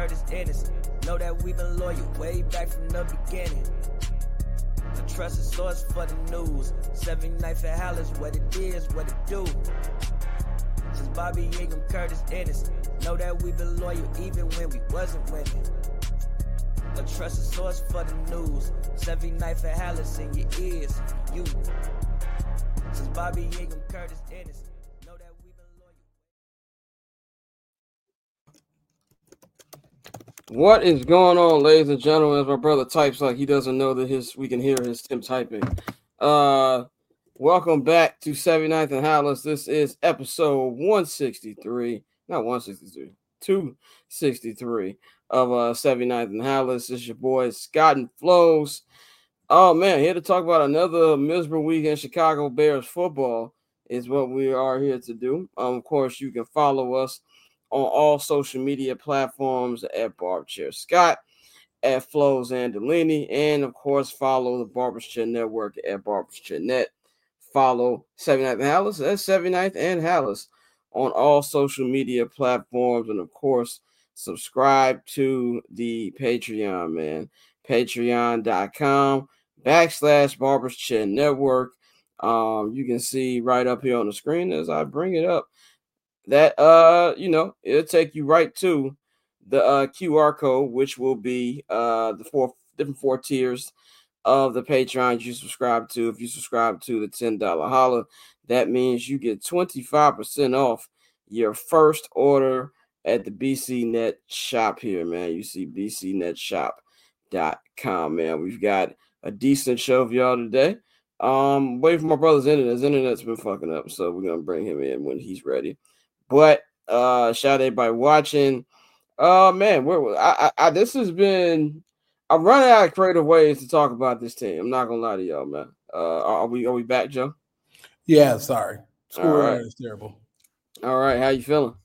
Curtis Ennis. Know that we've been loyal way back from the beginning. A trusted source for the news. 79th and Hallis, what it is, what it do. Since Bobby Ingram, Curtis Ennis. Know that we've been loyal even when we wasn't winning. A trusted source for the news. 79th and Hallis in your ears, you. Since Bobby Ingram, Curtis Ennis. Know that we've been loyal. What is going on, ladies and gentlemen? As my brother types like he doesn't know that we can hear him typing. Welcome back to 79th and Hallis. This is episode 163. Not 163, 263 of 79th and Hallis. This is your boy Scott and Flows. Oh man, here to talk about another miserable week in Chicago Bears football is what we are here to do. Of course, you can follow us on all social media platforms at Barberchair Scott, at Flows Andolini, and of course, follow the Barberchair Network at Barberchair Net. Follow 79th and Hallis, that's 79th and Hallis on all social media platforms, and of course, subscribe to the Patreon, man. Patreon.com/Barberchair Network. You can see right up here on the screen as I bring it up that it'll take you right to the QR code, which will be the four tiers of the Patreon you subscribe to. If you subscribe to the $10 holla, that means you get 25% off your first order at the BCNet shop here, man. You see bcnetshop.com, man. We've got a decent show for y'all today. Wait for my brother's internet. His internet's been fucking up, so we're gonna bring him in when he's ready. But shout out everybody watching. Man, this has been. I'm running out of creative ways to talk about this team. I'm not gonna lie to y'all, man. Are we back, Joe? Yeah, sorry. School right. is terrible. All right, how you feeling?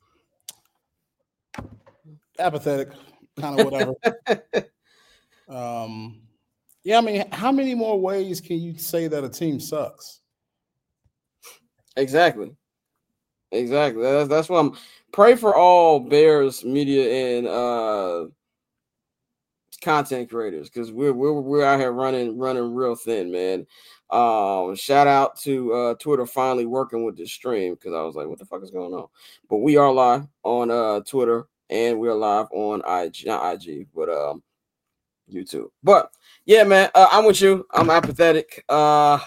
Apathetic, kind of whatever. Yeah, I mean, how many more ways can you say that a team sucks? Exactly. That's why I'm pray for all Bears media and content creators, because we're out here running real thin, man. Shout out to Twitter finally working with this stream, because I was like, what the fuck is going on? But we are live on Twitter, and we're live on IG, but YouTube. But yeah, man, I'm with you. I'm apathetic. I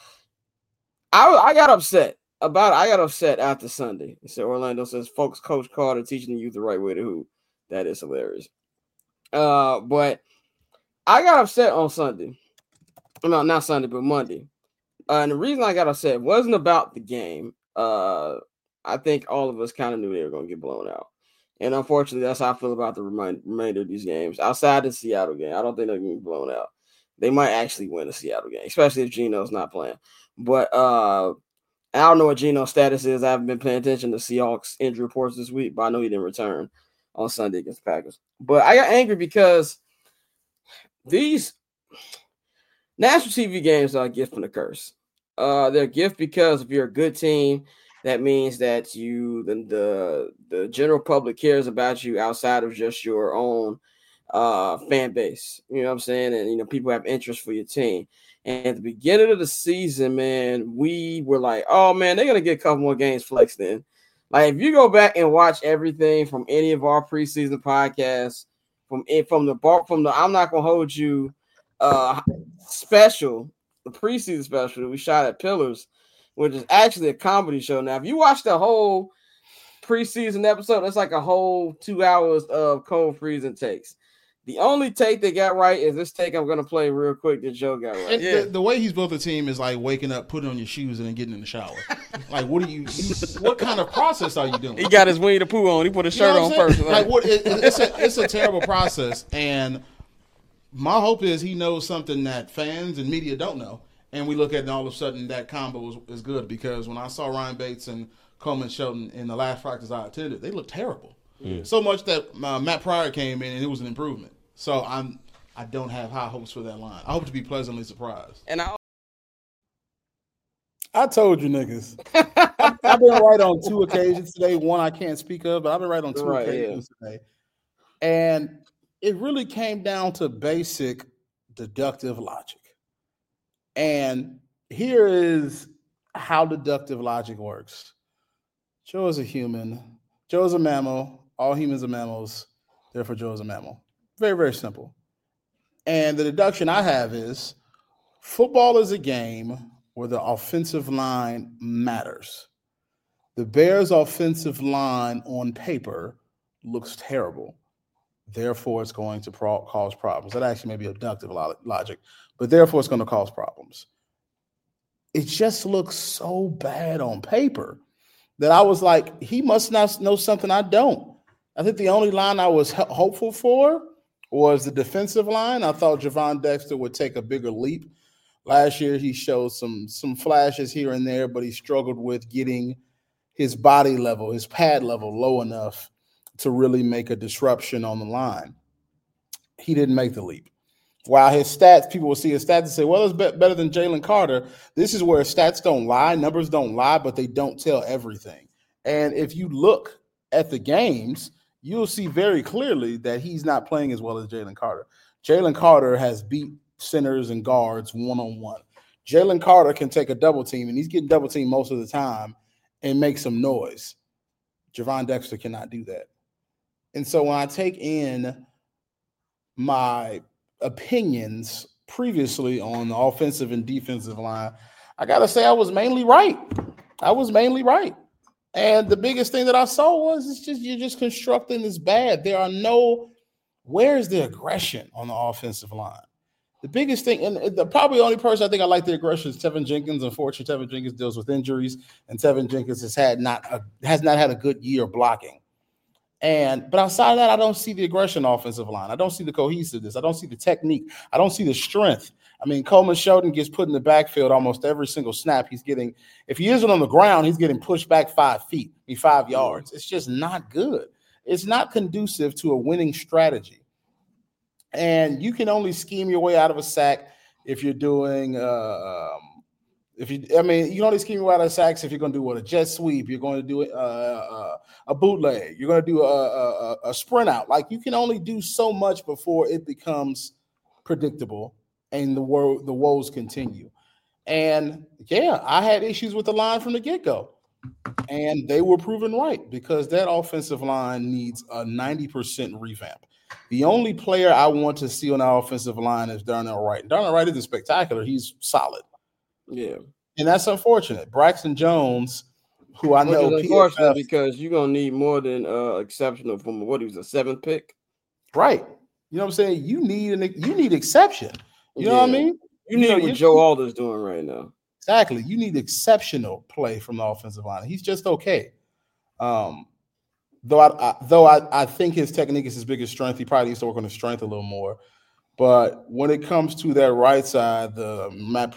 got upset after Sunday. So Orlando says, folks, Coach Carter teaching the youth the right way to hoop. That is hilarious. But I got upset on Sunday. No, not Sunday, but Monday. And the reason I got upset wasn't about the game. I think all of us kind of knew they were going to get blown out. And unfortunately, that's how I feel about the remainder of these games. Outside the Seattle game, I don't think they're going to be blown out. They might actually win the Seattle game, especially if Geno's not playing. But I don't know what Geno's status is. I haven't been paying attention to Seahawks injury reports this week, but I know he didn't return on Sunday against the Packers. But I got angry because these national TV games are a gift and a curse. They're a gift because if you're a good team, that means that the general public cares about you outside of just your own fan base. You know what I'm saying? And people have interest for your team. And at the beginning of the season, man, we were like, oh man, they're gonna get a couple more games flexed in. Like if you go back and watch everything from any of our preseason podcasts, from the I'm not gonna hold you special, the preseason special that we shot at Pillars, which is actually a comedy show. Now, if you watch the whole preseason episode, that's like a whole 2 hours of cold freezing takes. The only take they got right is this take I'm going to play real quick that Joe got right. The way he's built the team is like waking up, putting on your shoes, and then getting in the shower. Like, what kind of process are you doing? He got his Winnie the Pooh on. He put his shirt on first. It's a terrible process. And my hope is he knows something that fans and media don't know. And we look at it and all of a sudden that combo is good, because when I saw Ryan Bates and Coleman Shelton in the last practice I attended, they looked terrible. So much that Matt Pryor came in and it was an improvement. So I don't have high hopes for that line. I hope to be pleasantly surprised. And I told you niggas. I've been right on 2 occasions today. One I can't speak of, but I've been right on 2 occasions today. And it really came down to basic deductive logic. And here is how deductive logic works. Joe is a human. Joe is a mammal. All humans are mammals. Therefore, Joe is a mammal. Very, very simple. And the deduction I have is football is a game where the offensive line matters. The Bears' offensive line on paper looks terrible. Therefore, it's going to cause problems. That actually may be deductive logic, but therefore, it's going to cause problems. It just looks so bad on paper that I was like, he must not know something I don't. I think the only line I was hopeful for was the defensive line. I thought Javon Dexter would take a bigger leap. Last year, he showed some flashes here and there, but he struggled with getting his body level, his pad level low enough to really make a disruption on the line. He didn't make the leap. While his stats, people will see his stats and say, well, it's better than Jalen Carter. This is where stats don't lie, numbers don't lie, but they don't tell everything. And if you look at the games, you'll see very clearly that he's not playing as well as Jalen Carter. Jalen Carter has beat centers and guards one-on-one. Jalen Carter can take a double team, and he's getting double teamed most of the time, and make some noise. Javon Dexter cannot do that. And so when I take in my opinions previously on the offensive and defensive line, I got to say I was mainly right. And the biggest thing that I saw was it's just you're just constructing this bad. Where's the aggression on the offensive line? The biggest thing, and the probably only person I think I like the aggression is Tevin Jenkins. Unfortunately, Tevin Jenkins deals with injuries, and Tevin Jenkins has not had a good year blocking. But outside of that, I don't see the aggression offensive line. I don't see the cohesiveness. I don't see the technique. I don't see the strength. I mean, Coleman Shelton gets put in the backfield almost every single snap. He's getting, if he isn't on the ground, he's getting pushed back 5 feet, 5 yards. It's just not good. It's not conducive to a winning strategy. And you can only scheme your way out of a sack if you're doing you can only scheme your way out of sacks if you're going to do a jet sweep, you're going to do a bootleg, you're going to do a sprint out. Like, you can only do so much before it becomes predictable and the woes continue. And yeah, I had issues with the line from the get-go, and they were proven right because that offensive line needs a 90% revamp. The only player I want to see on the offensive line is Darnell Wright. Darnell Wright isn't spectacular. He's solid. Yeah. And that's unfortunate. Braxton Jones, who I know is unfortunate because you're going to need more than exceptional from what he was, a 7th pick. Right. You know what I'm saying? You need exception. You know what I mean? You need what Joe Alder's doing right now. Exactly. You need exceptional play from the offensive line. He's just okay. Though I think his technique is his biggest strength. He probably needs to work on his strength a little more. But when it comes to that right side, the Matt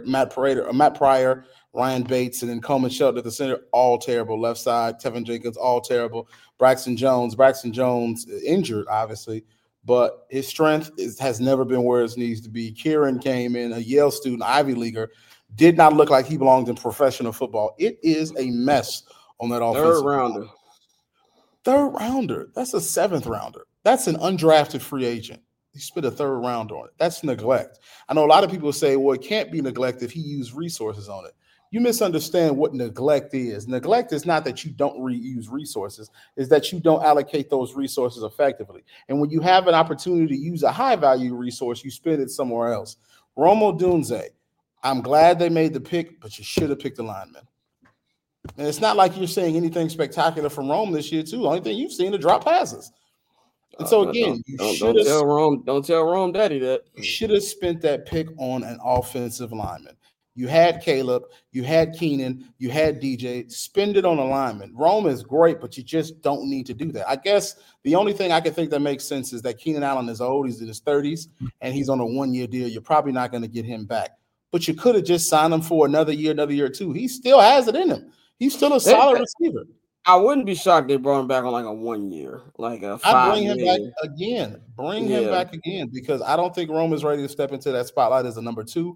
Pryor, Ryan Bates, and then Coleman Shelton at the center, all terrible. Left side, Tevin Jenkins, all terrible. Braxton Jones injured, obviously, but his strength has never been where it needs to be. Kieran came in, a Yale student, Ivy Leaguer, did not look like he belonged in professional football. It is a mess on that offensive line. Third rounder. That's a 7th rounder. That's an undrafted free agent. He spent a 3rd round on it. That's neglect. I know a lot of people say, well, it can't be neglect if he used resources on it. You misunderstand what neglect is. Neglect is not that you don't reuse resources. It's that you don't allocate those resources effectively. And when you have an opportunity to use a high-value resource, you spend it somewhere else. Rome Odunze, I'm glad they made the pick, but you should have picked a lineman. And it's not like you're saying anything spectacular from Rome this year, too. The only thing you've seen are drop passes. And so, again, don't tell Rome Daddy that. You should have spent that pick on an offensive lineman. You had Caleb, you had Keenan, you had DJ. Spend it on a lineman. Rome is great, but you just don't need to do that. I guess the only thing I can think that makes sense is that Keenan Allen is old. He's in his 30s, and he's on a 1-year deal. You're probably not going to get him back. But you could have just signed him for another year or two. He still has it in him. He's still a solid receiver. I wouldn't be shocked they brought him back on like a 1 year, like a 5 year. I bring him back again. Bring him back again because I don't think Rome is ready to step into that spotlight as a number 2.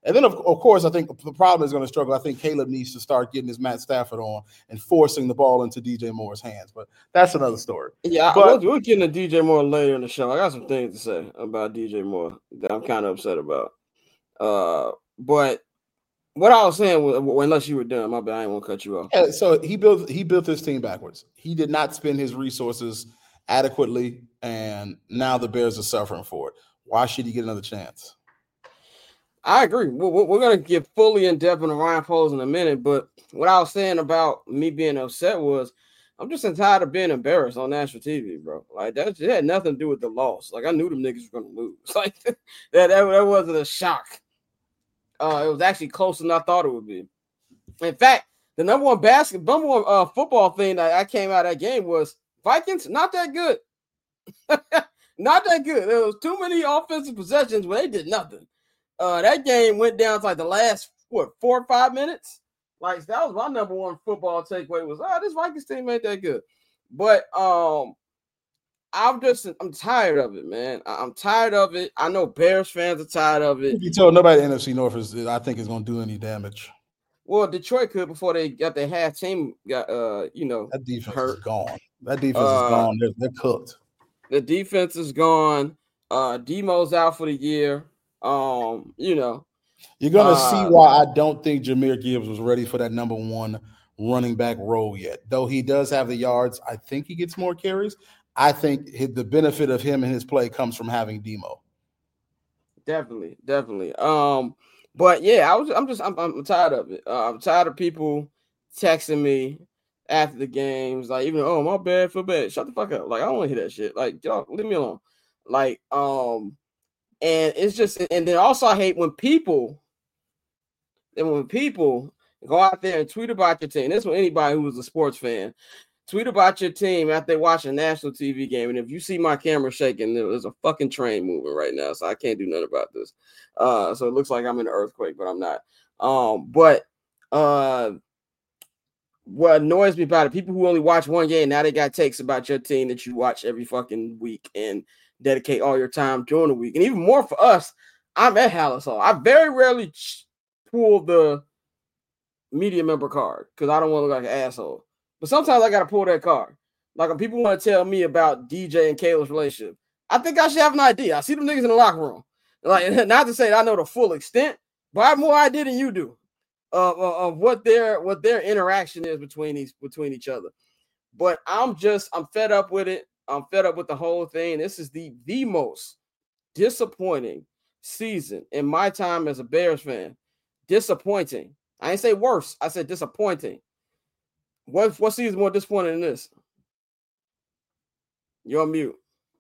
And then, of course, I think the problem is going to struggle. I think Caleb needs to start getting his Matt Stafford on and forcing the ball into DJ Moore's hands. But that's another story. Yeah, but we'll get into DJ Moore later in the show. I got some things to say about DJ Moore that I'm kind of upset about. But what I was saying was, unless you were done, my bad, I didn't want to cut you off. Yeah, so he built his team backwards. He did not spend his resources adequately, and now the Bears are suffering for it. Why should he get another chance? I agree. We're going to get fully in depth into Ryan Poles in a minute, but what I was saying about me being upset was I'm just tired of being embarrassed on national TV, bro. Like that had nothing to do with the loss. Like I knew them niggas were going to lose. Like that wasn't a shock. It was actually closer than I thought it would be. In fact, the number one football thing that I came out of that game was Vikings not that good. Not that good. There was too many offensive possessions where they did nothing. That game went down to like the last 4 or 5 minutes. Like that was my number one football takeaway was this Vikings team ain't that good. But I'm tired of it, man. I'm tired of it. I know Bears fans are tired of it. You told nobody the NFC North is going to do any damage. Well, Detroit could before they got their half team got that defense hurt. is gone. That defense is gone. They're cooked. The defense is gone. Demo's out for the year. You're gonna see why I don't think Jahmyr Gibbs was ready for that number one running back role yet. Though he does have the yards, I think he gets more carries. I think the benefit of him and his play comes from having Demo. Definitely. But yeah, I'm tired of it. I'm tired of people texting me after the games, like even my bad, feel bad. Shut the fuck up. Like I don't want to hear that shit. Like y'all leave me alone. Like and it's just, and then also I hate when people go out there and tweet about your team. This is for anybody who was a sports fan. Tweet about your team after they watch a national TV game. And if you see my camera shaking, there's a fucking train moving right now. So I can't do nothing about this. So it looks like I'm in an earthquake, but I'm not. What annoys me about it, people who only watch one game, now they got takes about your team that you watch every fucking week and dedicate all your time during the week. And even more for us, I'm at Hallis Hall. I very rarely pull the media member card because I don't want to look like an asshole. But sometimes I got to pull that card. Like when people want to tell me about DJ and Caleb's relationship, I think I should have an idea. I see them niggas in the locker room. Like, not to say that I know the full extent, but I have more idea than you do of what their interaction is between each other. But I'm fed up with it. I'm fed up with the whole thing. This is the most disappointing season in my time as a Bears fan. Disappointing. I didn't say worse. I said disappointing. What season more disappointing than this? You're on mute.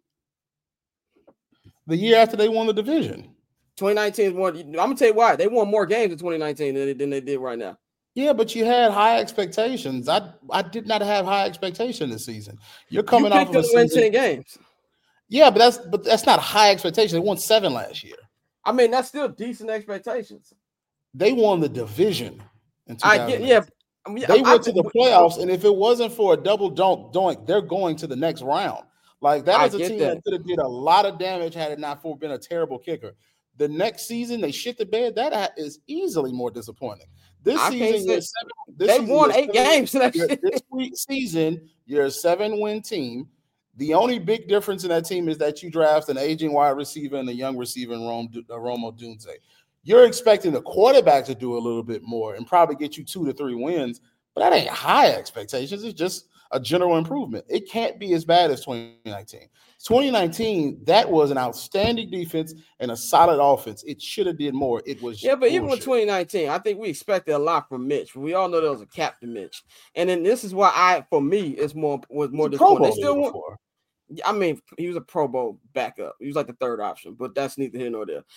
The year after they won the division. 2019 is more. I'm gonna tell you why. They won more games in 2019 than they did right now. Yeah, but you had high expectations. I did not have high expectation this season. You're coming off of a win 10 games. Yeah, but that's not high expectation. They won 7 last year. I mean, that's still decent expectations. They won the division in 2000. They went to the playoffs, and if it wasn't for a double doink, they're going to the next round. Like that is a team that could have did a lot of damage had it not been a terrible kicker. The next season, they shit the bed. That is easily more disappointing. This season, they won 8 games. This season, you're a 7-win team. The only big difference in that team is that you draft an aging wide receiver and a young receiver in Rome Odunze. You're expecting the quarterback to do a little bit more and probably get you 2 to 3 wins, but that ain't high expectations. It's just a general improvement. It can't be as bad as 2019. 2019, that was an outstanding defense and a solid offense. It should have did more. It was but even with 2019, I think we expected a lot from Mitch. We all know there was a Captain Mitch, and then this is why was more disappointing. I mean, he was a Pro Bowl backup. He was like the third option, but that's neither here nor there.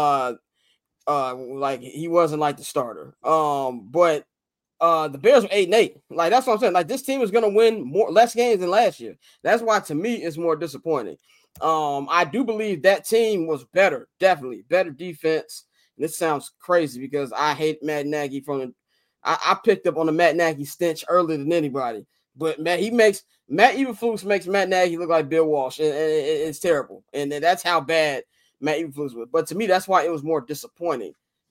Like he wasn't like the starter. But the Bears were 8-8. Like that's what I'm saying. Like this team is gonna win less games than last year. That's why to me it's more disappointing. I do believe that team was better, definitely better defense. And this sounds crazy because I hate Matt Nagy I picked up on the Matt Nagy stench earlier than anybody. But Matt Eberflus makes Matt Nagy look like Bill Walsh, and it's terrible. And that's how bad Matt Eberflus was. But to me, that's why it was more disappointing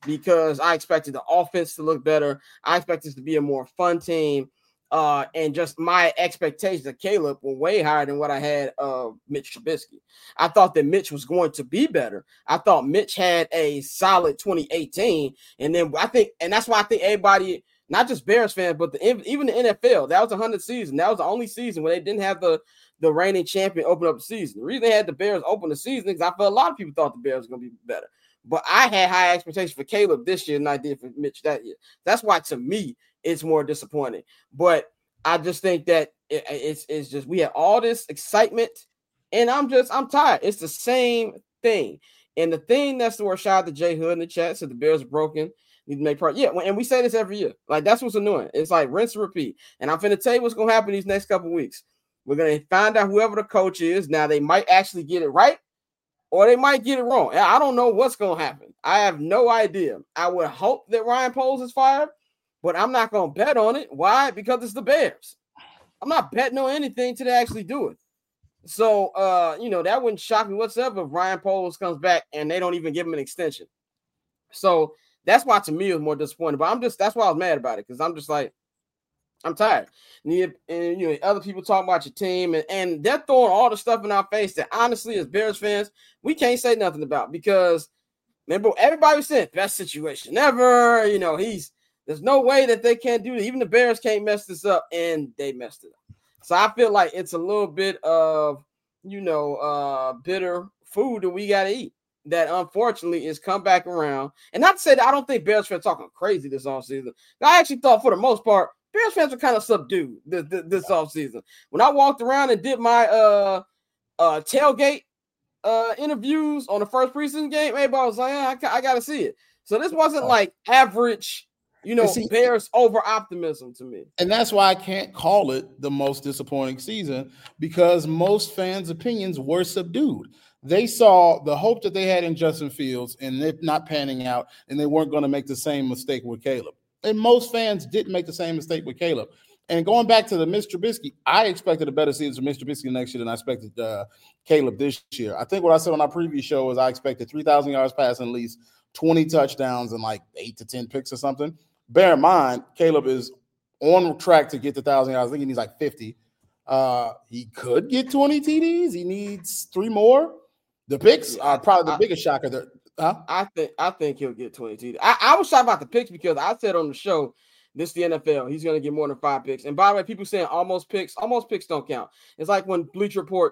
because I expected the offense to look better. I expected this to be a more fun team. And just my expectations of Caleb were way higher than what I had of Mitch Trubisky. I thought that Mitch was going to be better. I thought Mitch had a solid 2018. And then and that's why I think everybody, not just Bears fans, but even the NFL, that was the 100th season. That was the only season where they didn't have the reigning champion open up the season. The reason they had the Bears open the season is I felt a lot of people thought the Bears were going to be better. But I had high expectations for Caleb this year than I did for Mitch that year. That's why, to me, it's more disappointing. But I just think that it's just we had all this excitement, and I'm tired. It's the same thing. And the thing that's the word, shout out to Jay Hood in the chat, said the Bears are broken. Need to make part. Yeah, and we say this every year. Like, that's what's annoying. It's like rinse and repeat. And I'm finna tell you what's gonna happen these next couple of weeks. We're gonna find out whoever the coach is. Now they might actually get it right, or they might get it wrong. I don't know what's gonna happen. I have no idea. I would hope that Ryan Poles is fired, but I'm not gonna bet on it. Why? Because it's the Bears. I'm not betting on anything till they actually do it. So that wouldn't shock me whatsoever if Ryan Poles comes back and they don't even give him an extension. So that's why, to me, it was more disappointing. But that's why I was mad about it, because I'm just like, I'm tired. And other people talking about your team, and they're throwing all the stuff in our face that, honestly, as Bears fans, we can't say nothing about, because remember, everybody was saying best situation ever. There's no way that they can't do it. Even the Bears can't mess this up, and they messed it up. So I feel like it's a little bit of, bitter food that we got to eat that, unfortunately, is come back around. And not to say that I don't think Bears fans talking crazy this offseason. I actually thought, for the most part, Bears fans were kind of subdued this offseason. When I walked around and did my tailgate interviews on the first preseason game, everybody was like, I got to see it. So this wasn't like average, Bears over optimism to me. And that's why I can't call it the most disappointing season, because most fans' opinions were subdued. They saw the hope that they had in Justin Fields and it not panning out, and they weren't going to make the same mistake with Caleb. And most fans didn't make the same mistake with Caleb. And going back to the Mr. Trubisky, I expected a better season for Mr. Trubisky next year than I expected Caleb this year. I think what I said on our previous show was I expected 3,000 yards passing, at least 20 touchdowns, and like 8 to 10 picks or something. Bear in mind, Caleb is on track to get to 1,000 yards. I think he needs like 50. He could get 20 TDs. He needs 3 more. The picks are probably the biggest shocker there. Huh? I think he'll get 20 TDs. I was shocked about the picks, because I said on the show, this is the NFL. He's going to get more than 5 picks. And by the way, people saying almost picks don't count. It's like when Bleacher Report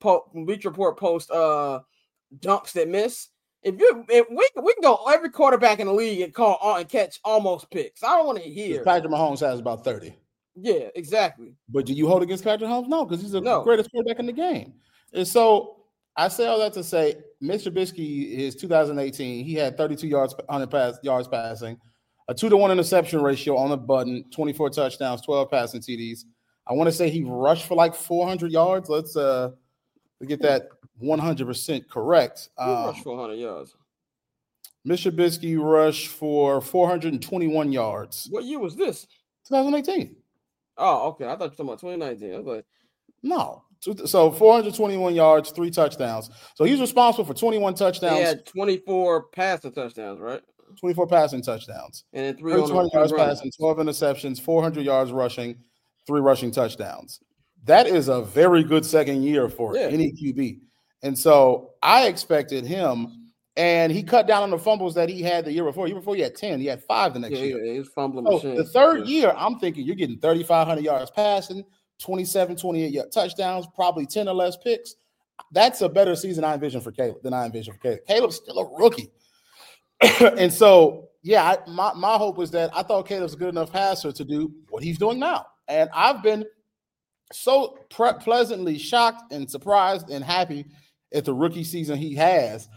post dunks that miss. If we can go every quarterback in the league and catch almost picks. I don't want to hear. Patrick Mahomes has about 30. Yeah, exactly. But do you hold against Patrick Mahomes? No, because he's the greatest quarterback in the game. And so I say all that to say, Mr. Trubisky is 2018. He had 32 yards passing, a 2-to-1 interception ratio on the button, 24 touchdowns, 12 passing TDs. I want to say he rushed for like 400 yards. Let's get that 100% correct. Rushed 400 yards. Mr. Trubisky rushed for 421 yards. What year was this? 2018. Oh, okay. I thought you were talking about 2019. I was like, no. So 421 yards, 3 touchdowns. So he's responsible for 21 touchdowns. He had 24 passing touchdowns, right? 24 passing touchdowns. And then 3 yards passing, 12 interceptions, 400 yards rushing, 3 rushing touchdowns. That is a very good second year for any QB. And so I expected him, and he cut down on the fumbles that he had the year before. The year before he had 10. He had 5 the next year. Yeah, he was fumbling machine. The third year, I'm thinking you're getting 3,500 yards passing, 27, 28 touchdowns, probably 10 or less picks. That's a better season I envision for Caleb than I envision for Caleb. Caleb's still a rookie. And so, my hope was that I thought Caleb's a good enough passer to do what he's doing now. And I've been so pleasantly shocked and surprised and happy at the rookie season he has.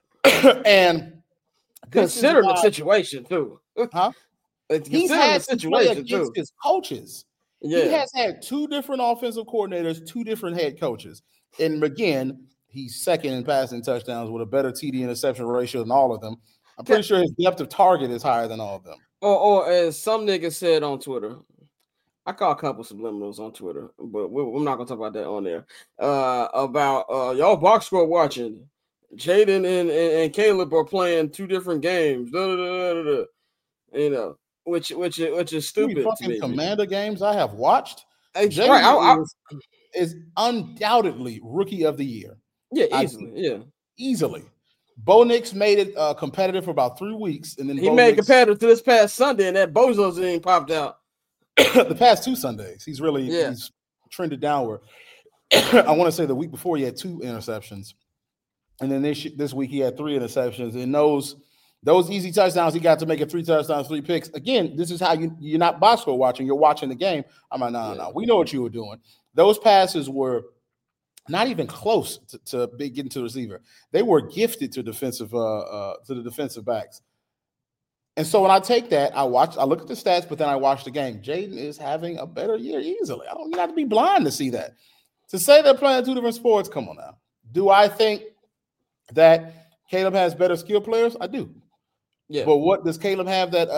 And considering the situation, too. Huh? He's had the situation against his coaches. Yeah. He has had 2 different offensive coordinators, 2 different head coaches. And again, he's second in passing touchdowns with a better TD interception ratio than all of them. I'm pretty sure his depth of target is higher than all of them. Or as some niggas said on Twitter, I call a couple subliminals on Twitter, but we're not going to talk about that on there. About y'all box score watching. Jaden and Caleb are playing 2 different games. You know, which is stupid to fucking me. Commander games I have watched. Right. Jaden is undoubtedly rookie of the year. Yeah, easily. Easily. Bo Nix made it competitive for about 3 weeks, and then he made it competitive to this past Sunday, and that Bozo's thing popped out. The past 2 Sundays, he's trended downward. I want to say the week before he had 2 interceptions, and then this week he had 3 interceptions. And those easy touchdowns, he got to make it 3 touchdowns, 3 picks. Again, this is how you're not box score watching; you're watching the game. I'm like, no. We know what you were doing. Those passes were not even close to getting to the receiver. They were gifted to the defensive backs. And so when I take that, I look at the stats, but then I watch the game. Jaden is having a better year easily. You have to be blind to see that. To say they're playing 2 different sports, come on now. Do I think that Caleb has better skill players? I do. Yeah. But what does Caleb have that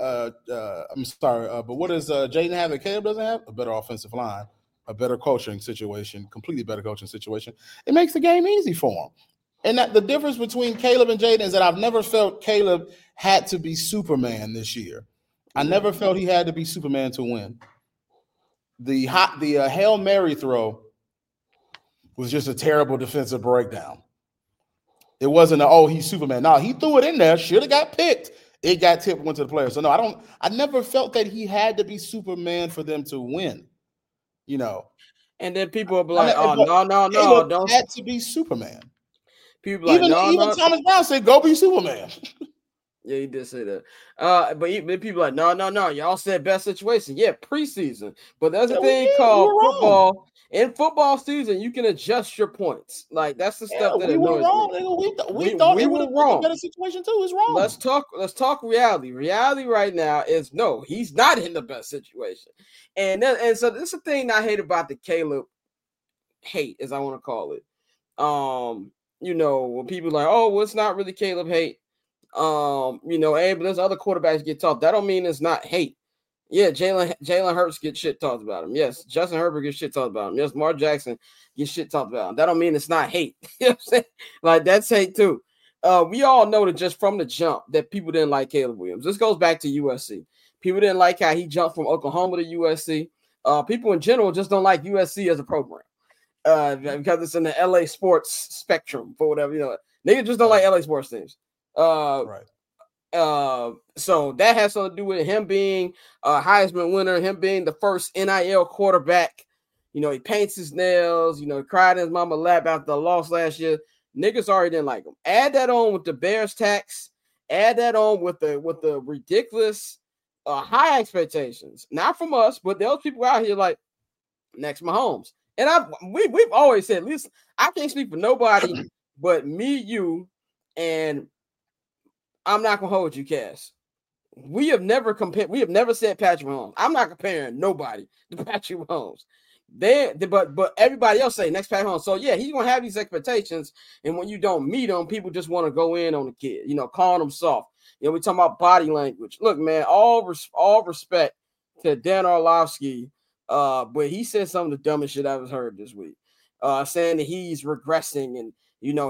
but what does Jaden have that Caleb doesn't have? A better offensive line, a better coaching situation, completely better coaching situation. It makes the game easy for him. And that the difference between Caleb and Jaden is that I've never felt Caleb had to be Superman this year. I never felt he had to be Superman to win. The Hail Mary throw was just a terrible defensive breakdown. It wasn't he's Superman. No, he threw it in there, should have got picked. It got tipped, went to the player. So no, I never felt that he had to be Superman for them to win. You know. And then people will be like, no, don't had to be Superman. People like, even Thomas Brown said, "Go be Superman." Yeah, he did say that. But people like, no. Y'all said best situation. Yeah, preseason. But there's a thing called football. Wrong. In football season, you can adjust your points. Like that's the stuff that annoys me. We thought we were wrong. A better situation too. Is wrong. Let's talk reality. Reality right now is no, he's not in the best situation. And so this is the thing I hate about the Caleb hate, as I want to call it. When people are like, oh, well, it's not really Caleb hate. But there's other quarterbacks get talked. That don't mean it's not hate. Yeah, Jalen Hurts gets shit talked about him. Yes, Justin Herbert gets shit talked about him. Yes, Mark Jackson gets shit talked about him. That don't mean it's not hate. You know what I'm saying? Like, that's hate too. We all know that just from the jump that people didn't like Caleb Williams. This goes back to USC. People didn't like how he jumped from Oklahoma to USC. People in general just don't like USC as a program. Because it's in the LA sports spectrum for whatever, niggas just don't like LA sports teams. Right. So that has something to do with him being a Heisman winner, him being the first NIL quarterback. He paints his nails, he cried in his mama lap after the loss last year. Niggas already didn't like him. Add that on with the Bears tax, add that on with the ridiculous high expectations. Not from us, but those people out here like next Mahomes. And we've always said, listen, I can't speak for nobody but me, you, and I'm not gonna hold you, Cass. We have never said Patrick Mahomes. I'm not comparing nobody to Patrick Mahomes. But everybody else say next Patrick Mahomes. So yeah, he's gonna have these expectations, and when you don't meet him, people just want to go in on the kid, calling him soft. We talking about body language. Look, man, all respect to Dan Orlovsky. But he said some of the dumbest shit I've heard this week. Saying that he's regressing and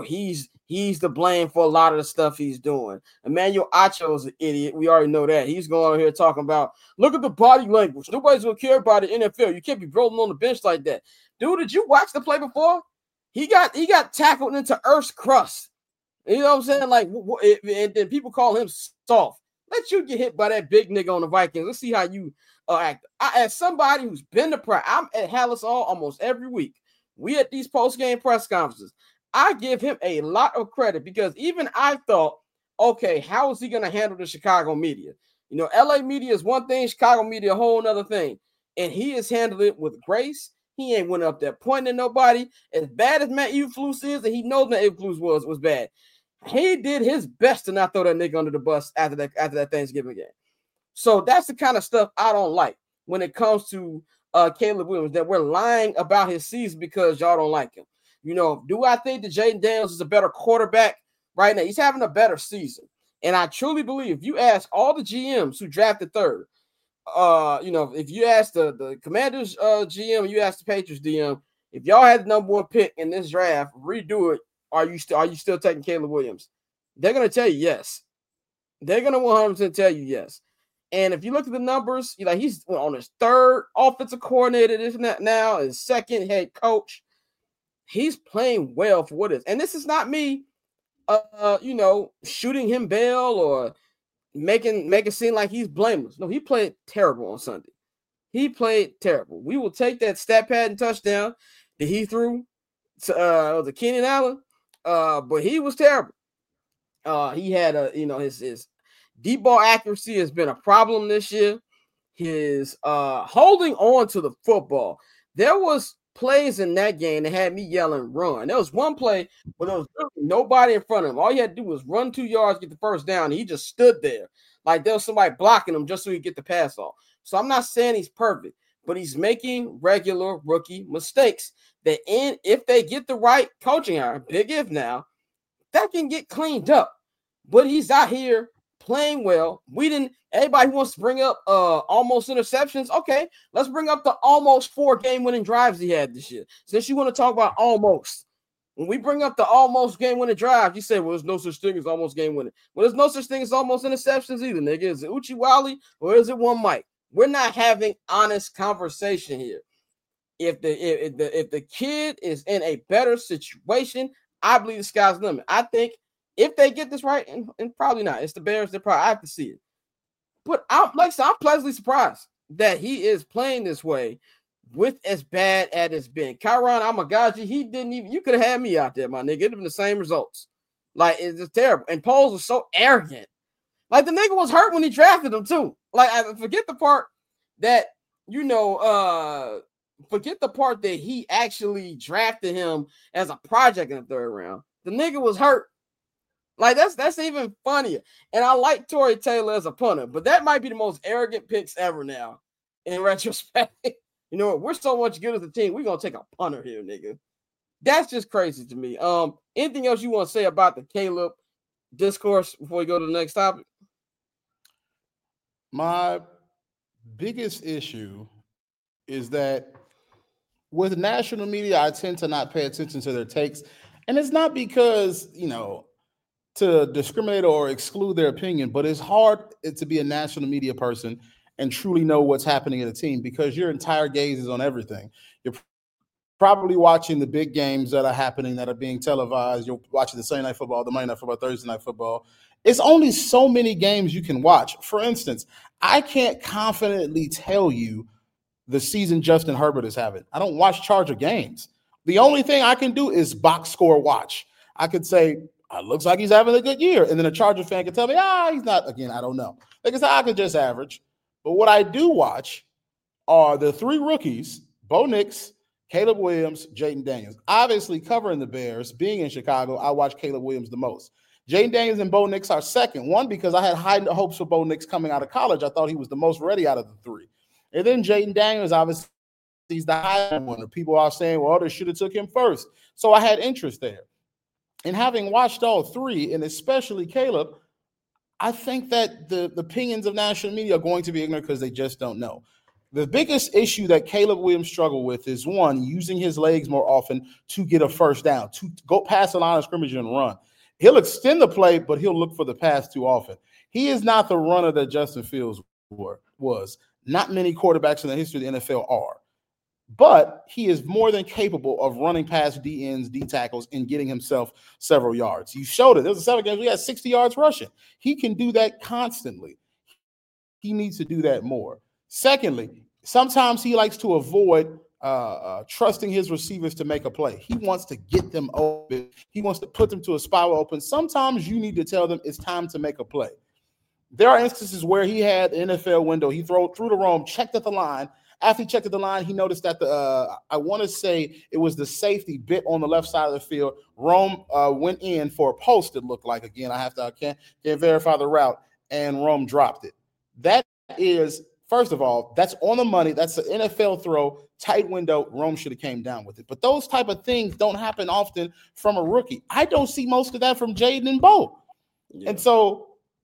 he's to blame for a lot of the stuff he's doing. Emmanuel Acho is an idiot. We already know that. He's going on here talking about, look at the body language. Nobody's gonna care about the NFL. You can't be rolling on the bench like that. Dude, did you watch the play before? He got tackled into Earth's crust. You know what I'm saying? Like, and then people call him soft. Let you get hit by that big nigga on the Vikings. Let's see how you act. As somebody who's been to practice, I'm at Hallis almost every week. We at these post-game press conferences. I give him a lot of credit because even I thought, okay, how is he going to handle the Chicago media? LA media is one thing, Chicago media a whole other thing. And he has handled it with grace. He ain't went up there pointing at nobody. As bad as Matt Eberflus is, and he knows Matt Eberflus was bad. He did his best to not throw that nigga under the bus after that Thanksgiving game. So that's the kind of stuff I don't like when it comes to Caleb Williams, that we're lying about his season because y'all don't like him. Do I think that Jaden Daniels is a better quarterback right now? He's having a better season. And I truly believe if you ask all the GMs who drafted third, if you ask the Commanders GM, you ask the Patriots DM, if y'all had the number 1 pick in this draft, redo it, are you still taking Caleb Williams? They're going to tell you yes. They're going to 100% tell you yes. And if you look at the numbers, he's on his third offensive coordinator, isn't that now? His second head coach. He's playing well for what it is. And this is not me, shooting him bail or making it seem like he's blameless. No, he played terrible on Sunday. He played terrible. We will take that stat pad and touchdown that he threw to Keenan Allen, but he was terrible. He had his deep ball accuracy has been a problem this year. His holding on to the football. There was plays in that game that had me yelling run. There was one play where there was nobody in front of him. All he had to do was run 2 yards, get the first down, and he just stood there like there was somebody blocking him just so he could get the pass off. So I'm not saying he's perfect, but he's making regular rookie mistakes that if they get the right coaching hire, big if now, that can get cleaned up. But he's out here playing well. Everybody wants to bring up almost interceptions. Okay, let's bring up the almost 4 game-winning drives he had this year. Since you want to talk about almost. When we bring up the almost game-winning drive, you say, well, there's no such thing as almost game-winning. Well, there's no such thing as almost interceptions either, nigga. Is it Uchi Wally or is it one Mike? We're not having honest conversation here. If the kid is in a better situation, I believe the sky's the limit. I think if they get this right, and probably not, it's the Bears. I have to see it. But I'm pleasantly surprised that he is playing this way with as bad as it's been. Kyron Amagaji, you could have had me out there, my nigga. It'd have been the same results. Like, it's just terrible. And Poles was so arrogant. Like, the nigga was hurt when he drafted him, too. Like, I forget the part that, forget the part that he actually drafted him as a project in the 3rd round. The nigga was hurt. Like, that's even funnier. And I like Torrey Taylor as a punter, but that might be the most arrogant picks ever now in retrospect. You know what? We're so much good as a team. We're going to take a punter here, nigga. That's just crazy to me. Anything else you want to say about the Caleb discourse before we go to the next topic? My biggest issue is that with national media, I tend to not pay attention to their takes. And it's not because, to discriminate or exclude their opinion, but it's hard to be a national media person and truly know what's happening in a team because your entire gaze is on everything. You're probably watching the big games that are happening that are being televised. You're watching the Sunday Night Football, the Monday Night Football, Thursday Night Football. It's only so many games you can watch. For instance, I can't confidently tell you the season Justin Herbert is having. I don't watch Charger games. The only thing I can do is box score watch. I could say, it looks like he's having a good year. And then a Charger fan can tell me, he's not. Again, I don't know. Like I said, I can just average. But what I do watch are the 3 rookies, Bo Nix, Caleb Williams, Jayden Daniels. Obviously, covering the Bears, being in Chicago, I watch Caleb Williams the most. Jayden Daniels and Bo Nix are second. One, because I had high hopes for Bo Nix coming out of college. I thought he was the most ready out of the 3. And then Jayden Daniels, obviously, he's the high one. People are saying, well, they should have took him first. So I had interest there. And having watched all 3, and especially Caleb, I think that the opinions of national media are going to be ignorant because they just don't know. The biggest issue that Caleb Williams struggled with is, one, using his legs more often to get a first down, to go past the line of scrimmage and run. He'll extend the play, but he'll look for the pass too often. He is not the runner that Justin Fields was. Not many quarterbacks in the history of the NFL are. But he is more than capable of running past D-ends, D-tackles, and getting himself several yards. You showed it. There was 7 games. We had 60 yards rushing. He can do that constantly. He needs to do that more. Secondly, sometimes he likes to avoid trusting his receivers to make a play. He wants to get them open. He wants to put them to a spot open. Sometimes you need to tell them it's time to make a play. There are instances where he had the NFL window. He threw the Rome, checked at the line. After he checked at the line, he noticed that I want to say it was the safety bit on the left side of the field. Rome went in for a post, it looked like. Again, I can't verify the route, and Rome dropped it. That is, first of all, that's on the money. That's an NFL throw, tight window. Rome should have came down with it. But those type of things don't happen often from a rookie. I don't see most of that from Jayden and Bo. Yeah. And so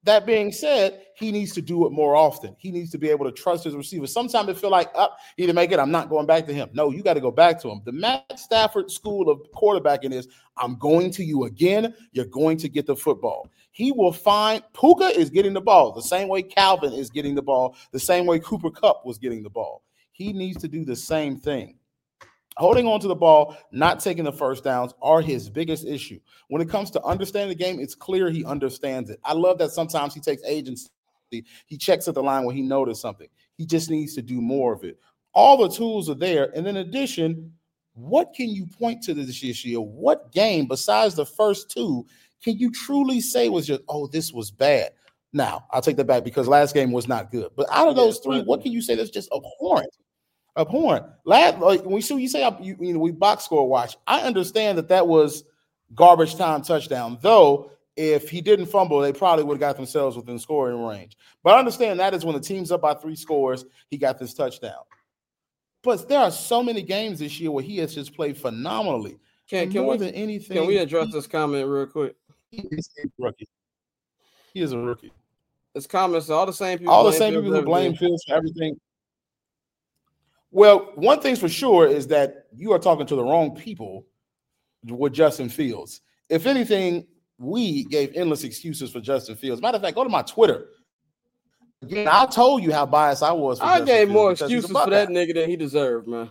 That being said, he needs to do it more often. He needs to be able to trust his receivers. Sometimes it feel like, he didn't make it, I'm not going back to him. No, you got to go back to him. The Matt Stafford school of quarterbacking is, I'm going to you again. You're going to get the football. He will find Puka is getting the ball the same way Calvin is getting the ball, the same way Cooper Kupp was getting the ball. He needs to do the same thing. Holding on to the ball, not taking the first downs are his biggest issue. When it comes to understanding the game, it's clear he understands it. I love that sometimes he takes agency. He checks at the line when he noticed something. He just needs to do more of it. All the tools are there. And in addition, what can you point to this year? What game besides the first two can you truly say was just, this was bad? Now, I'll take that back because last game was not good. But out of those three, what can you say that's just abhorrent? Abhorrent. When you say we box score watch, I understand that was garbage time touchdown. Though if he didn't fumble, they probably would have got themselves within scoring range. But I understand that is when the team's up by 3 scores, he got this touchdown. But there are so many games this year where he has just played phenomenally. Can we address this comment real quick? He is a rookie. He is a rookie. It's comments. All the same people. Who blame Fields for everything. Well, one thing's for sure is that you are talking to the wrong people with Justin Fields. If anything, we gave endless excuses for Justin Fields. Matter of fact, go to my Twitter. Again, I told you how biased I was. I gave more excuses for that nigga than he deserved, man.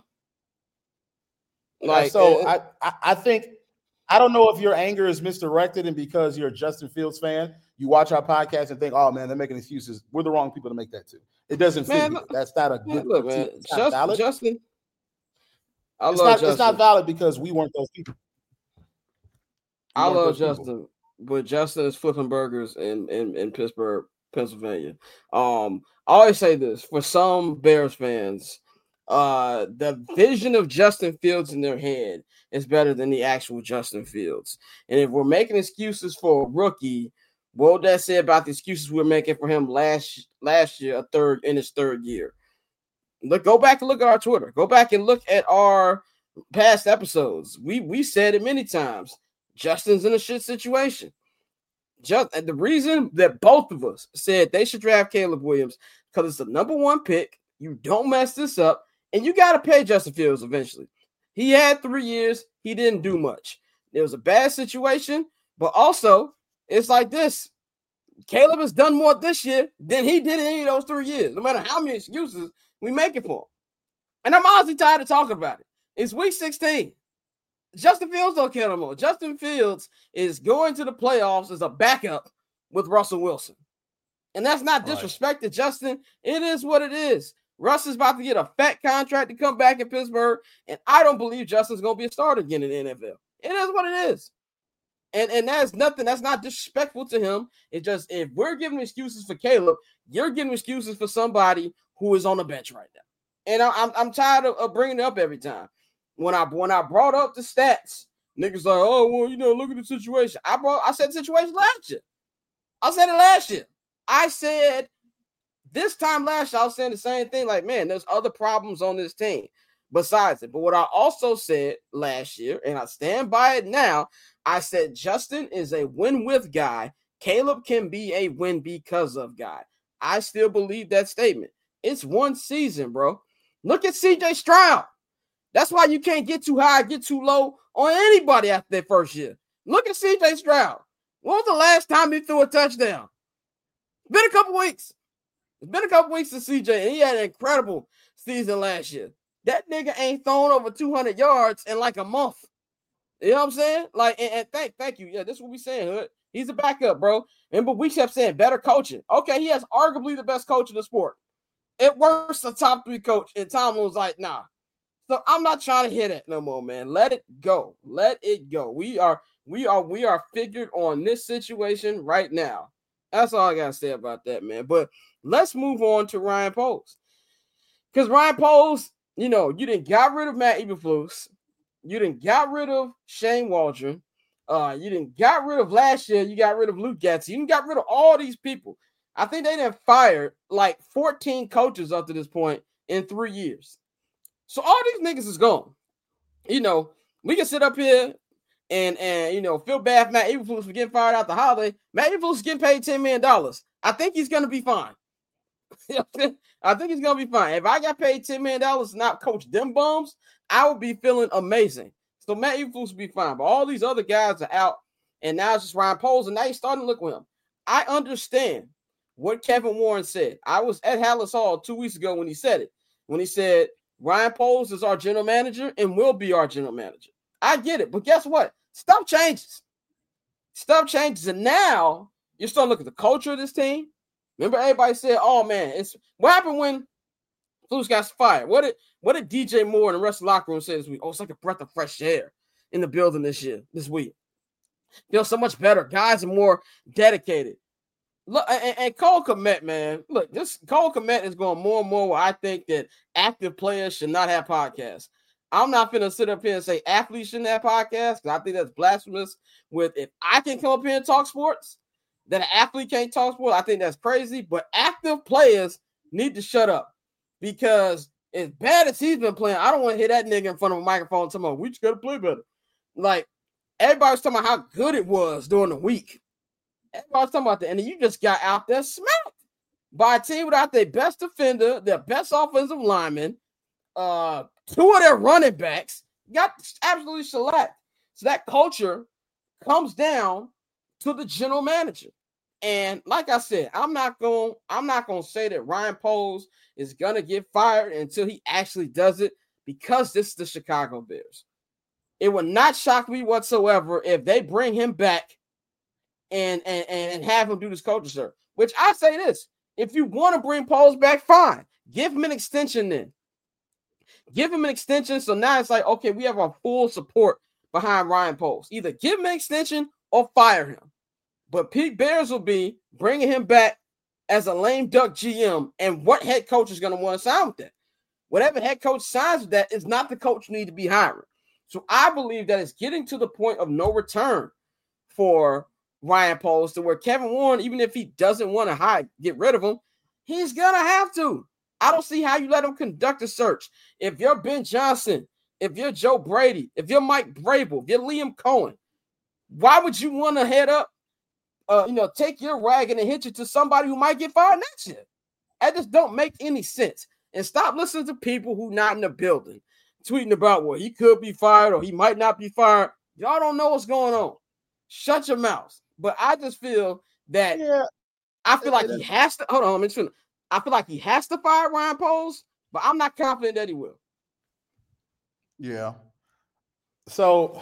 I think I don't know if your anger is misdirected and because you're a Justin Fields fan, you watch our podcast and think, oh man, they're making excuses. We're the wrong people to make that too. It doesn't fit. That's not a good look, man. Justin. It's not valid because we weren't those people. I love Justin, but Justin is flipping burgers in Pittsburgh, Pennsylvania. I always say this for some Bears fans, the vision of Justin Fields in their head is better than the actual Justin Fields. And if we're making excuses for a rookie, what would that say about the excuses we're making for him last year, in his third year? Go back and look at our Twitter. Go back and look at our past episodes. We said it many times. Justin's in a shit situation. The reason that both of us said they should draft Caleb Williams because it's the number 1 pick. You don't mess this up, and you got to pay Justin Fields eventually. He had 3 years. He didn't do much. It was a bad situation, but also it's like this. Caleb has done more this year than he did in any of those 3 years, no matter how many excuses we make it for. And I'm honestly tired of talking about it. It's week 16. Justin Fields don't care no more. Justin Fields is going to the playoffs as a backup with Russell Wilson. And that's not disrespect to Justin. It is what it is. Russ is about to get a fat contract to come back in Pittsburgh, and I don't believe Justin's going to be a starter again in the NFL. It is what it is. And that's nothing. That's not disrespectful to him. It just, if we're giving excuses for Caleb, you're giving excuses for somebody who is on the bench right now. And I'm tired of bringing it up every time. When I brought up the stats, niggas like, oh, well, look at the situation. I said the situation last year. I said it last year. I said this time last year, I was saying the same thing. Like, man, there's other problems on this team besides it. But what I also said last year, and I stand by it now, I said Justin is a win with guy. Caleb can be a win because of guy. I still believe that statement. It's one season, bro. Look at CJ Stroud. That's why you can't get too high, get too low on anybody after their first year. Look at CJ Stroud. When was the last time he threw a touchdown? It's been a couple weeks. It's been a couple weeks to CJ, and he had an incredible season last year. That nigga ain't thrown over 200 yards in like a month. You know what I'm saying? Like, and thank you. Yeah, this is what we saying, Hood. He's a backup, bro. But we kept saying better coaching. Okay, he has arguably the best coach in the sport. At worst, the top 3 coach. And Tomlin was like, nah. So I'm not trying to hit it no more, man. Let it go. Let it go. We are figured on this situation right now. That's all I gotta say about that, man. But let's move on to Ryan Poles. Because Ryan Poles, you didn't got rid of Matt Eberflus. You didn't got rid of Shane Waldron. You didn't got rid of last year. You got rid of Luke Getsy. You didn't got rid of all these people. I think they done fired like 14 coaches up to this point in 3 years. So all these niggas is gone. We can sit up here and feel bad for Matt Eberflus for getting fired out the holiday. Matt Eberflus is getting paid $10 million. I think he's going to be fine. I think he's going to be fine. If I got paid $10 million to not coach them bums, I would be feeling amazing. So Matt Eberflus will be fine. But all these other guys are out, and now it's just Ryan Poles, and now he's starting to look with him. I understand what Kevin Warren said. I was at Hallis Hall 2 weeks ago when he said it. When he said, Ryan Poles is our general manager and will be our general manager. I get it. But guess what? Stuff changes. Stuff changes. And now you're starting to look at the culture of this team. Remember, everybody said, oh, man, it's what happened when Flus got fired? What did DJ Moore and the rest of the locker room say this week? Oh, it's like a breath of fresh air in the building this week. Feels so much better. Guys are more dedicated. Look, and Cole Kmet, man. Look, this Cole Kmet is going more and more where I think that active players should not have podcasts. I'm not going to sit up here and say athletes shouldn't have podcasts because I think that's blasphemous. If I can come up here and talk sports, that an athlete can't talk sports, I think that's crazy. But active players need to shut up because as bad as he's been playing, I don't want to hear that nigga in front of a microphone talking about, we just got to play better. Like, everybody was talking about how good it was during the week. Everybody was talking about that. And then you just got out there smacked by a team without their best defender, their best offensive lineman, two of their running backs, got absolutely shellacked. So that culture comes down to the general manager. And like I said, I'm not going to say that Ryan Poles is going to get fired until he actually does it because this is the Chicago Bears. It would not shock me whatsoever if they bring him back and have him do this coaching search. Which I say this: if you want to bring Poles back, fine. Give him an extension then. Give him an extension. So now it's like, okay, we have our full support behind Ryan Poles. Either give him an extension or fire him. But Pete Bears will be bringing him back as a lame duck GM. And what head coach is going to want to sign with that? Whatever head coach signs with that is not the coach you need to be hiring. So I believe that it's getting to the point of no return for Ryan Poles to where Kevin Warren, even if he doesn't want to get rid of him, he's going to have to. I don't see how you let him conduct a search. If you're Ben Johnson, if you're Joe Brady, if you're Mike Vrabel, if you're Liam Cohen, why would you want to head up, take your wagon and hitch it to somebody who might get fired next year? That just don't make any sense. And stop listening to people who not in the building tweeting about, well, he could be fired or he might not be fired. Y'all don't know what's going on. Shut your mouth. But I just feel that I feel like he has to. Hold on, let me finish. I feel like he has to fire Ryan Poles, but I'm not confident that he will. Yeah. So,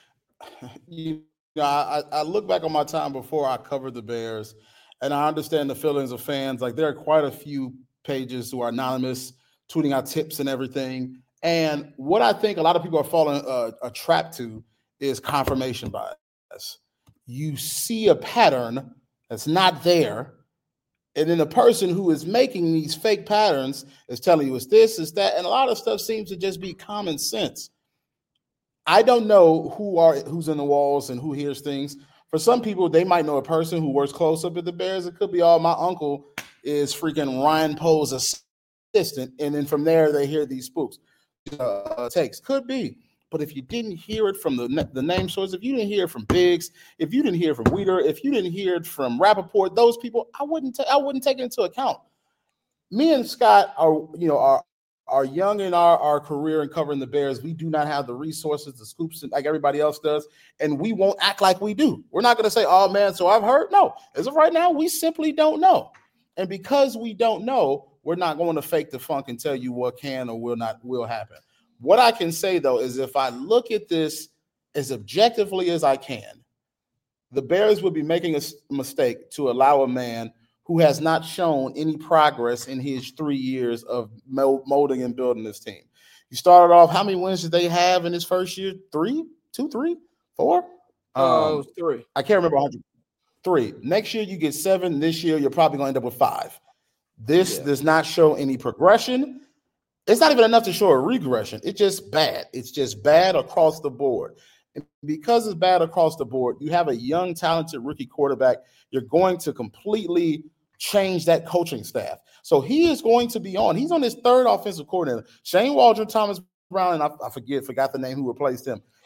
I look back on my time before I covered the Bears, and I understand the feelings of fans. Like, there are quite a few pages who are anonymous, tweeting out tips and everything. And what I think a lot of people are falling a trap to is confirmation bias. You see a pattern that's not there, and then the person who is making these fake patterns is telling you it's this, it's that, and a lot of stuff seems to just be common sense. I don't know who's in the walls and who hears things. For some people, they might know a person who works close up at the Bears. It could be, my uncle is freaking Ryan Poles' assistant, and then from there they hear these spooks. Takes could be. But if you didn't hear it from the name source, if you didn't hear it from Biggs, if you didn't hear it from Weeder, if you didn't hear it from Rappaport, those people, I wouldn't take it into account. Me and Scott are young in our career in covering the Bears. We do not have the resources, the scoops, like everybody else does, and we won't act like we do. We're not going to say, oh, man, so I've heard. No, as of right now, we simply don't know. And because we don't know, we're not going to fake the funk and tell you what can or will happen. What I can say, though, is if I look at this as objectively as I can, the Bears would be making a mistake to allow a man who has not shown any progress in his 3 years of molding and building this team. You started off, how many wins did they have in his first year? 3? 2, 3, 4? 3. I can't remember 100. 3. Next year, you get 7. This year, you're probably going to end up with 5. This does not show any progression. It's not even enough to show a regression. It's just bad. It's just bad across the board. And because it's bad across the board, you have a young, talented rookie quarterback. You're going to completely change that coaching staff. So he is going to be on. He's on his third offensive coordinator. Shane Waldron, Thomas Brown, and I forgot the name who replaced him.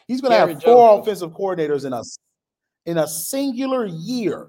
He's going to have 4 offensive coordinators in a singular year.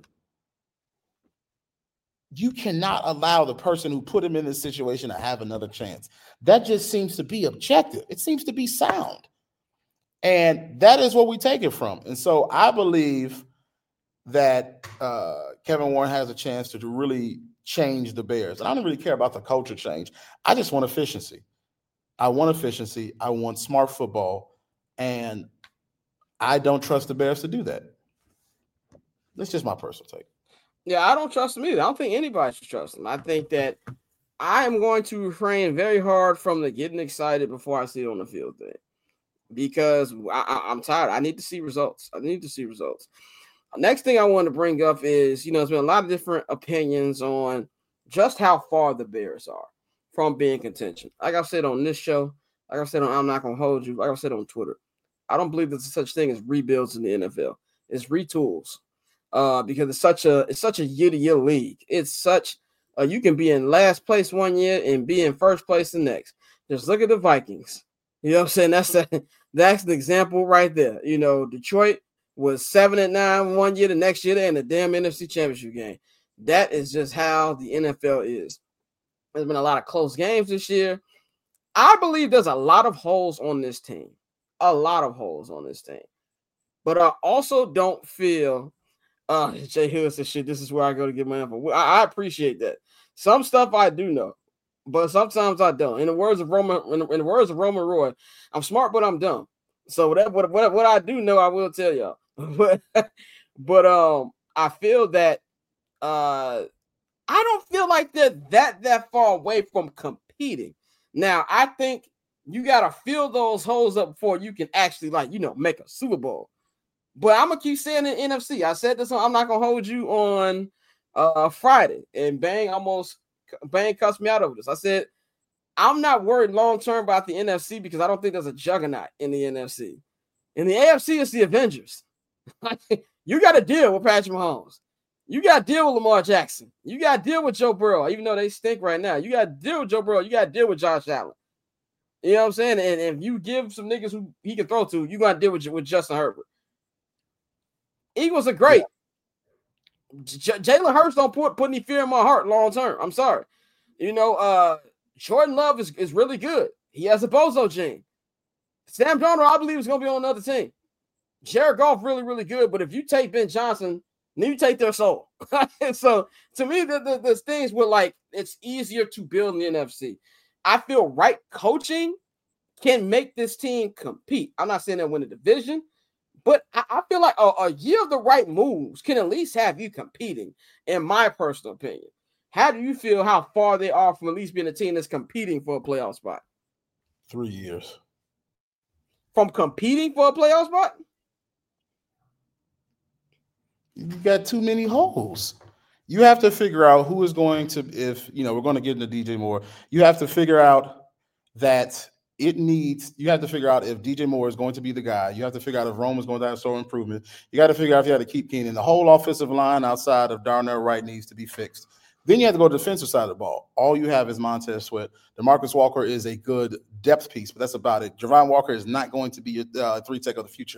You cannot allow the person who put him in this situation to have another chance. That just seems to be objective. It seems to be sound. And that is what we take it from. And so I believe that Kevin Warren has a chance to really change the Bears. And I don't really care about the culture change. I just want efficiency. I want efficiency. I want smart football. And I don't trust the Bears to do that. That's just my personal take. Yeah, I don't trust them either. I don't think anybody should trust them. I think that I am going to refrain very hard from the getting excited before I see it on the field thing, because I'm tired. I need to see results. Next thing I want to bring up is, there's been a lot of different opinions on just how far the Bears are from being contention. Like I said on this show, like I said on I'm Not Gonna Hold You, like I said on Twitter, I don't believe there's such thing as rebuilds in the NFL. It's retools. Because it's such a year-to-year league. It's such you can be in last place one year and be in first place the next. Just look at the Vikings. You know what I'm saying? That's an example right there. Detroit was 7-9 one year, the next year they're in the damn NFC Championship game. That is just how the NFL is. There's been a lot of close games this year. I believe there's a lot of holes on this team. But I also don't feel Jay Hill said, shit, this is where I go to get my info. I appreciate that. Some stuff I do know, but sometimes I don't. In the words of Roman Roy, I'm smart, but I'm dumb. So what I do know, I will tell y'all. but I feel that I don't feel like they're that far away from competing. Now, I think you gotta fill those holes up before you can actually make a Super Bowl. But I'm going to keep saying in NFC. I said this on I'm Not Going to Hold You on Friday. And Bang cussed me out over this. I said, I'm not worried long-term about the NFC because I don't think there's a juggernaut in the NFC. In the AFC, it's the Avengers. You got to deal with Patrick Mahomes. You got to deal with Lamar Jackson. You got to deal with Joe Burrow, even though they stink right now. You got to deal with Joe Burrow. You got to deal with Josh Allen. You know what I'm saying? And if you give some niggas who he can throw to, you got to deal with Justin Herbert. Eagles are great. Yeah. Jalen Hurts don't put any fear in my heart long term. I'm sorry. Jordan Love is really good. He has a bozo gene. Sam Darnold, I believe, is going to be on another team. Jared Goff, really, really good. But if you take Ben Johnson, then you take their soul. So to me, there's things where it's easier to build in the NFC. I feel right coaching can make this team compete. I'm not saying they'll win the division. But I feel like a year of the right moves can at least have you competing, in my personal opinion. How do you feel how far they are from at least being a team that's competing for a playoff spot? 3 years. From competing for a playoff spot? You got too many holes. You have to figure out who is going to, we're going to get into DJ Moore. You have to figure out that you have to figure out if DJ Moore is going to be the guy. You have to figure out if Rome is going to have some improvement. You got to figure out if you have to keep Keenan. The whole offensive line outside of Darnell Wright needs to be fixed. Then you have to go to the defensive side of the ball. All you have is Montez Sweat. DeMarcus Walker is a good depth piece, but that's about it. Javon Walker is not going to be your 3-tech of the future.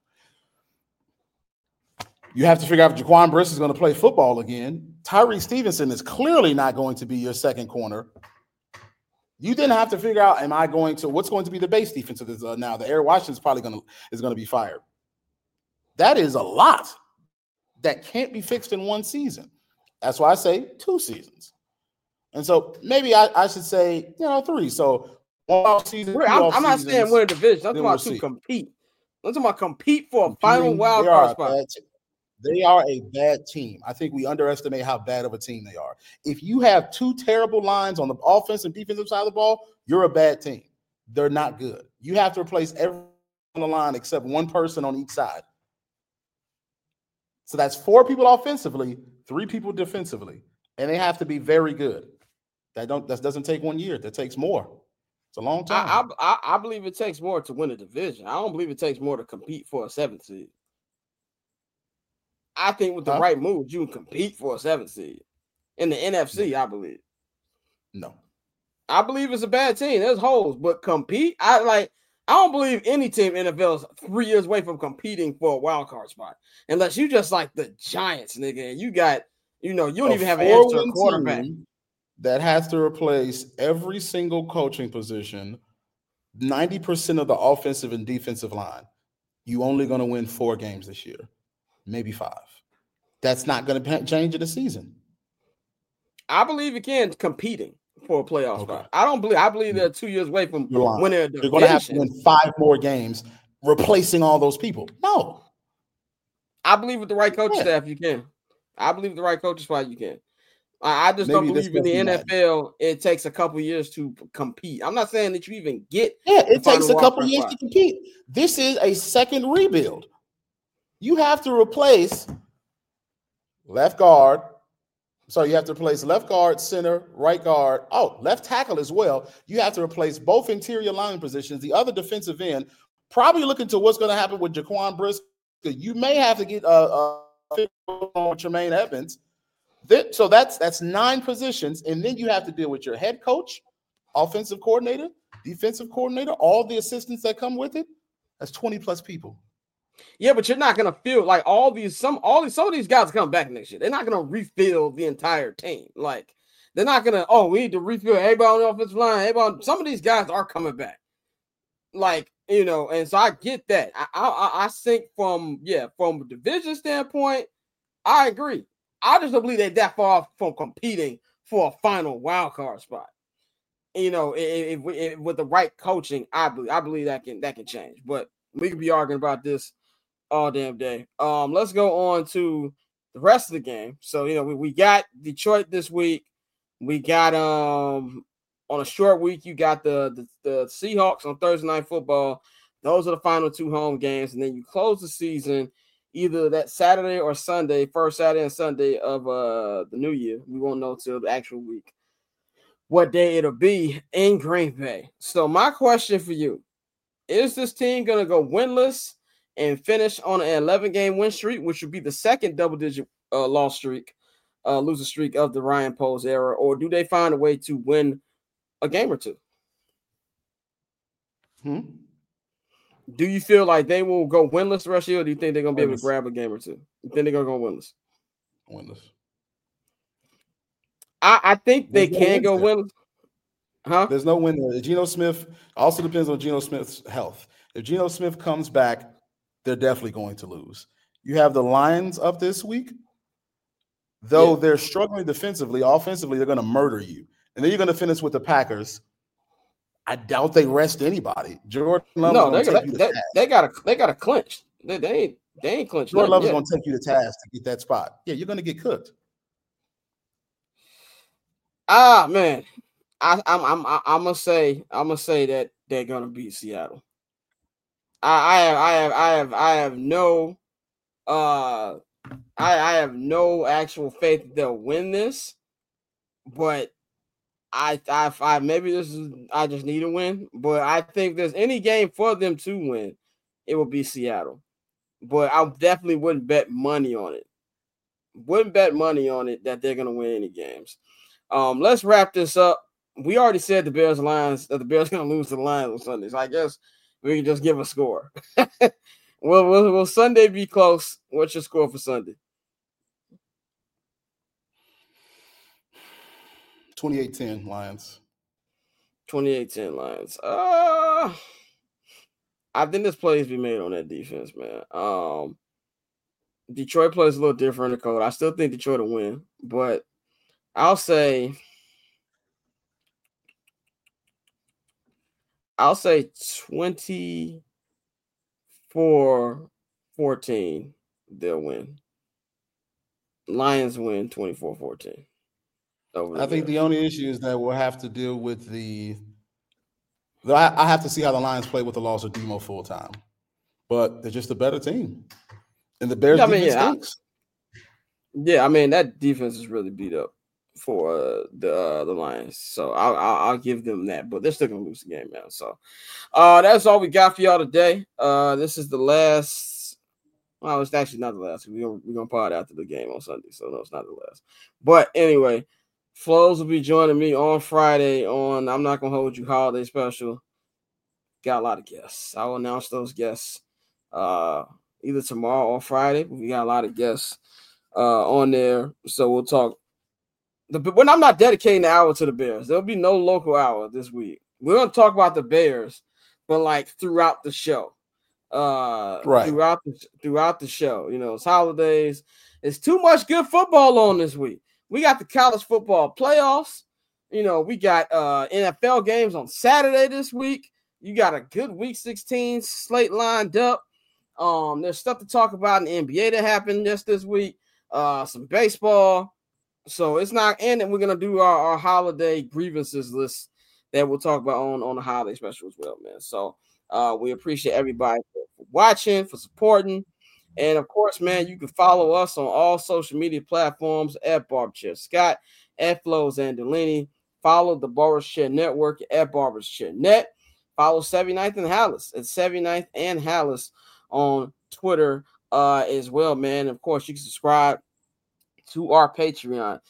You have to figure out if Jaquan Briss is going to play football again. Tyree Stevenson is clearly not going to be your second corner. You then have to figure out, what's going to be the base defense of this now? The Eric Washington is probably going to be fired. That is a lot that can't be fixed in one season. That's why I say 2 seasons. And so maybe I should say, 3. So 1 off season. I'm not saying win a division. I'm talking about to compete. I'm talking about compete for a final wild card spot. They are a bad team. I think we underestimate how bad of a team they are. If you have 2 terrible lines on the offense and defensive side of the ball, you're a bad team. They're not good. You have to replace everyone on the line except 1 person on each side. So that's 4 people offensively, 3 people defensively, and they have to be very good. That doesn't take 1 year. That takes more. It's a long time. I believe it takes more to win a division. I don't believe it takes more to compete for a 7th seed. I think with the right moves, you can compete for a 7th seed. In the NFC, I believe. No. I believe it's a bad team. There's holes, but compete. I I don't believe any team in the NFL is 3 years away from competing for a wild card spot, unless you just like the Giants, nigga, and you got, you don't even have an answer quarterback that has to replace every single coaching position, 90% of the offensive and defensive line. You only going to win 4 games this year, maybe 5. That's not going to change in the season. I believe it can competing for a playoff spot. I believe they're 2 years away from winning a division. You're going to have to win 5 more games, replacing all those people. No. I believe with the right coaching staff, you can. I believe with the right coaching spot, you can. I just don't believe in the NFL. It takes a couple years to compete. I'm not saying that you even get. Yeah, it takes a couple years to compete. This is a second rebuild. You have to replace left guard. So you have to replace left guard, center, right guard. Left tackle as well. You have to replace both interior line positions. The other defensive end, probably looking to what's going to happen with Jaquan Brisker. You may have to get Tremaine Evans. So that's 9 positions, and then you have to deal with your head coach, offensive coordinator, defensive coordinator, all the assistants that come with it. That's 20 plus people. Yeah, but you're not gonna feel like some of these guys come back next year. They're not gonna refill the entire team. Like they're not gonna. We need to refill everybody on the offensive line. Some of these guys are coming back. Like and so I get that. I think from a division standpoint, I agree. I just don't believe they're that far off from competing for a final wild card spot. If with the right coaching, I believe that can change. But we could be arguing about this all damn day. Let's go on to the rest of the game. So we got Detroit this week. We got on a short week. You got the Seahawks on Thursday Night Football. Those are the final 2 home games, and then you close the season either that Saturday or Sunday, first Saturday and Sunday of the new year. We won't know till the actual week what day it'll be in Green Bay. So my question for you, is this team going to go winless and finish on an 11-game win streak, which would be the second double-digit losing streak of the Ryan Poles era, or do they find a way to win a game or 2? Do you feel like they will go winless the rest of the year, or do you think they're going to be able to grab a game or 2? You think they're going to go winless? Winless. I think they can go winless. Huh? There's no win there. Geno Smith also depends on Geno Smith's health. If Geno Smith comes back, they're definitely going to lose. You have the Lions up this week. Though they're struggling defensively, offensively, they're going to murder you. And then you're going to finish with the Packers. I doubt they rest anybody. Jordan Love is going to take you to task. They got to clinch. They ain't clinched. Jordan Love is going to take you to task to get that spot. Yeah, you're going to get cooked. Man, I'm gonna say that they're gonna beat Seattle. I have no actual faith that they'll win this, but I maybe this is I just need a win, but I think if there's any game for them to win, it will be Seattle. But I definitely wouldn't bet money on it. Wouldn't bet money on it that they're gonna win any games. Let's wrap this up. We already said the Bears gonna lose to the Lions on Sunday, so I guess we can just give a score. Will Sunday be close? What's your score for Sunday? 28-10 Lions. 28-10 Lions. I think this plays be made on that defense, man. Detroit plays a little different in the code. I still think Detroit will win, but I'll say 24-14 they'll win. Lions win 24-14. I think the only issue is that we'll have to deal with I have to see how the Lions play with the loss of Demo full time. But they're just a better team. And the Bears defense stinks. That defense is really beat up for the Lions, so I'll give them that, but they're still gonna lose the game, man. So that's all we got for y'all today. This is the last. Well, it's actually not the last. We're gonna pod after the game on Sunday, so no, it's not the last. But anyway, Flows will be joining me on Friday on I'm Not Gonna Hold You holiday special. got a lot of guests. I will announce those guests either tomorrow or Friday. We got a lot of guests on there, so we'll talk. When I'm not dedicating the hour to the Bears, there'll be no local hour this week. We're gonna talk about the Bears, but like throughout the show, Right. Throughout the show. You know, it's holidays. It's too much good football on this week. We got the college football playoffs. You know, we got NFL games on Saturday this week. You got a good Week 16 slate lined up. There's stuff to talk about in the NBA that happened just this week. Some baseball. So it's not, and then we're gonna do our holiday grievances list that we'll talk about on the holiday special as well, man. So we appreciate everybody for watching, for supporting. And of course, man, you can follow us on all social media platforms at Barberchair Scott, at Flows and Delaney. Follow the Barberchair Network at Barberchair Net. Follow 79th and Hallis at 79th and Hallis on Twitter as well, man. Of course, you can subscribe to our Patreon,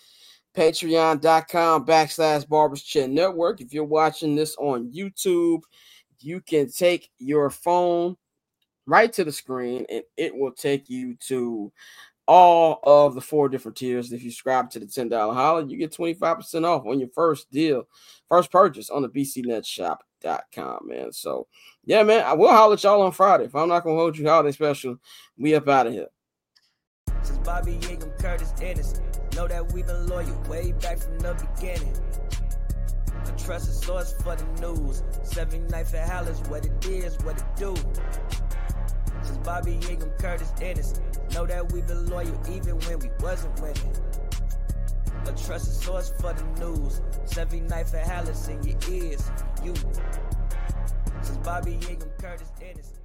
patreon.com/Barberchair Network. If you're watching this on YouTube, you can take your phone right to the screen and it will take you to all of the 4 different tiers. If you subscribe to the $10 holler, you get 25% off on your first purchase on the bcnetshop.com, man. So, yeah, man, I will holler at y'all on Friday. If I'm not going to hold you holiday special, we up out of here. Since Bobby Yagam, Curtis Ennis, know that we've been loyal way back from the beginning. A trusted source for the news. 79th and Hallis, what it is, what it do. Since Bobby Yagam, Curtis Ennis, know that we've been loyal even when we wasn't winning. A trusted source for the news. 79th and Hallis in your ears, you. Since Bobby Yagam, Curtis Ennis.